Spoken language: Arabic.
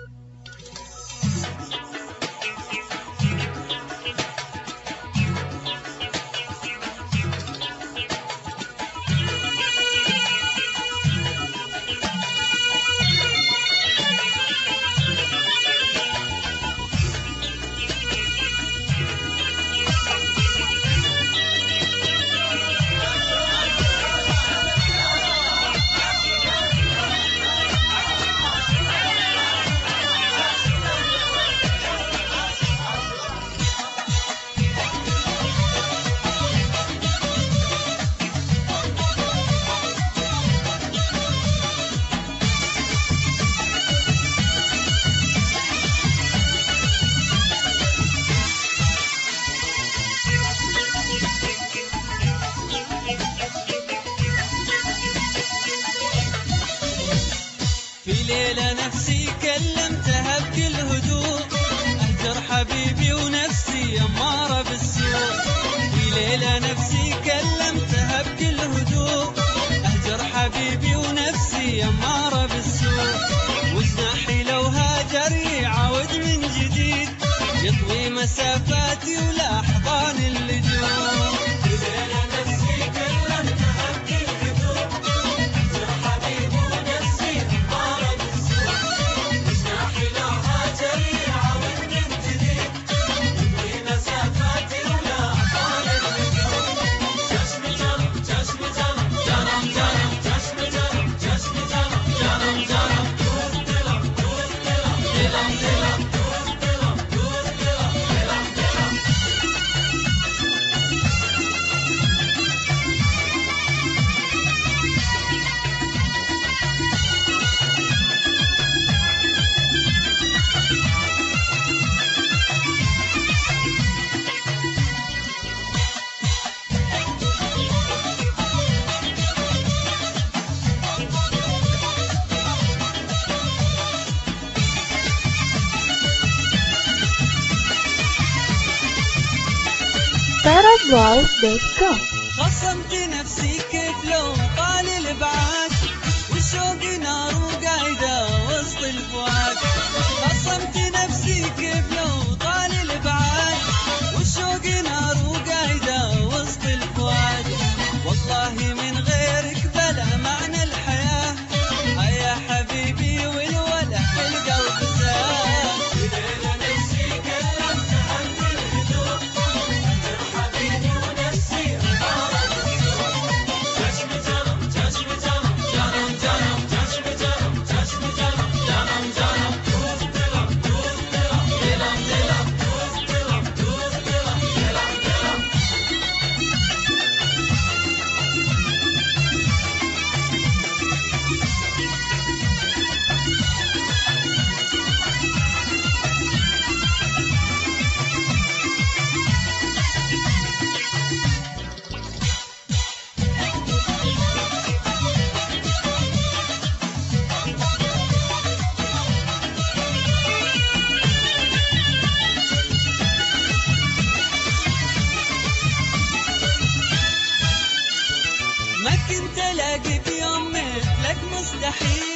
في ليلة نفسي كلمتها بكل هدوء، أهجر حبيبي ونفسي أمارة بالسوء. في ليلة نفسي كلمتها بكل هدوء، أهجر حبيبي ونفسي أمارة بالسوء. وجناحي لو هاجر يعاود من جديد، يطوي مسافاتي ولأحضان اللجوء. Parablog.com. خصمت نفسي كيف لو طال الابعاد، والشوق نار وقايده وسط الفؤاد. خصمت نفسي كيف لو طال الابعاد، والشوق نار وقايده وسط الفؤاد. والله من غيرك بلا معنى الحياه، يا حبيبي والولا في القلب زاد. ما كنت الاقي في يوم مثلك مستحيل،